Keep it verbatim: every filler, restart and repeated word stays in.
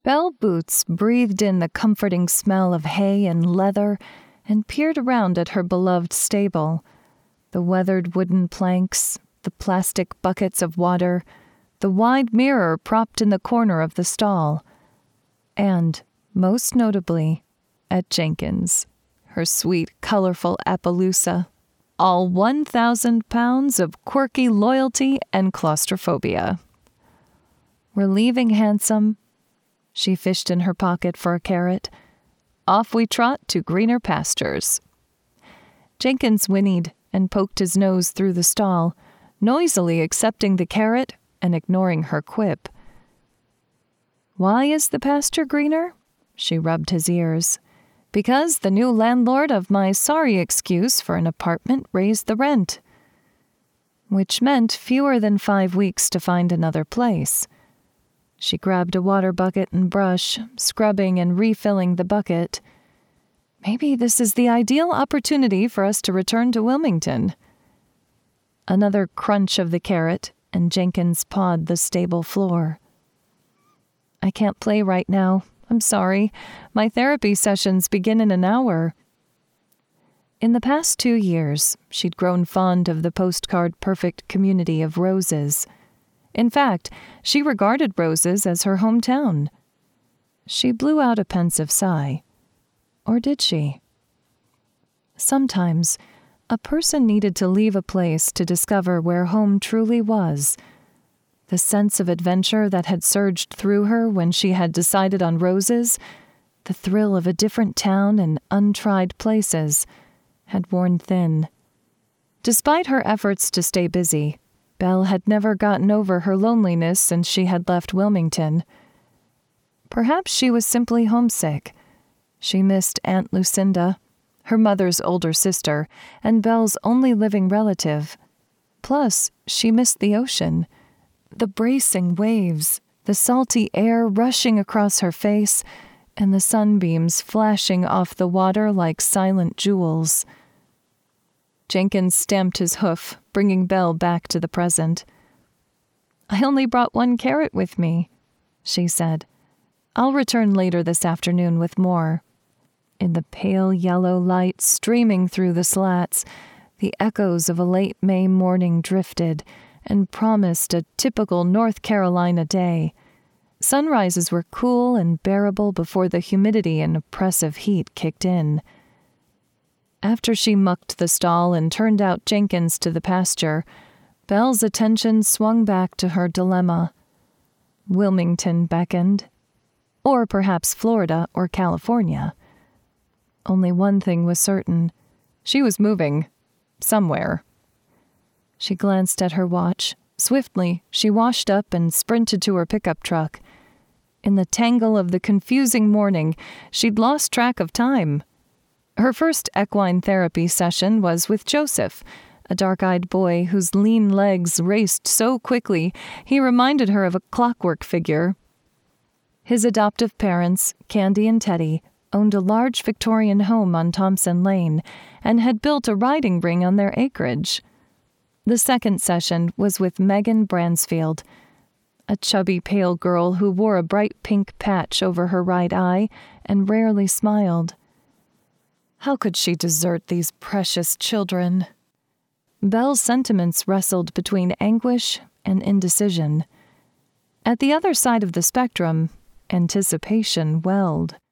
Belle Boots breathed in the comforting smell of hay and leather and peered around at her beloved stable. The weathered wooden planks, the plastic buckets of water, the wide mirror propped in the corner of the stall. And, most notably, at Jenkins, her sweet, colorful Appaloosa, all one thousand pounds of quirky loyalty and claustrophobia. We're leaving, handsome. She fished in her pocket for a carrot. Off we trot to greener pastures. Jenkins whinnied and poked his nose through the stall, noisily accepting the carrot and ignoring her quip. Why is the pasture greener? She rubbed his ears. Because the new landlord of my sorry excuse for an apartment raised the rent. Which meant fewer than five weeks to find another place. She grabbed a water bucket and brush, scrubbing and refilling the bucket. Maybe this is the ideal opportunity for us to return to Wilmington. Another crunch of the carrot, and Jenkins pawed the stable floor. I can't play right now. I'm sorry. My therapy sessions begin in an hour. In the past two years, she'd grown fond of the postcard-perfect community of Roses. In fact, she regarded Roses as her hometown. She blew out a pensive sigh. Or did she? Sometimes, a person needed to leave a place to discover where home truly was. The sense of adventure that had surged through her when she had decided on Roses, the thrill of a different town and untried places, had worn thin. Despite her efforts to stay busy, Belle had never gotten over her loneliness since she had left Wilmington. Perhaps she was simply homesick. She missed Aunt Lucinda, her mother's older sister, and Belle's only living relative. Plus, she missed the ocean. The bracing waves, the salty air rushing across her face, and the sunbeams flashing off the water like silent jewels. Jenkins stamped his hoof, bringing Belle back to the present. I only brought one carrot with me, she said. I'll return later this afternoon with more. In the pale yellow light streaming through the slats, the echoes of a late May morning drifted and promised a typical North Carolina day. Sunrises were cool and bearable before the humidity and oppressive heat kicked in. After she mucked the stall and turned out Jenkins to the pasture, Belle's attention swung back to her dilemma. Wilmington beckoned. Or perhaps Florida or California. Only one thing was certain. She was moving. Somewhere. She glanced at her watch. Swiftly, she washed up and sprinted to her pickup truck. In the tangle of the confusing morning, she'd lost track of time. Her first equine therapy session was with Joseph, a dark-eyed boy whose lean legs raced so quickly he reminded her of a clockwork figure. His adoptive parents, Candy and Teddy, owned a large Victorian home on Thompson Lane and had built a riding ring on their acreage. The second session was with Megan Bransfield, a chubby, pale girl who wore a bright pink patch over her right eye and rarely smiled. How could she desert these precious children? Belle's sentiments wrestled between anguish and indecision. At the other side of the spectrum, anticipation welled.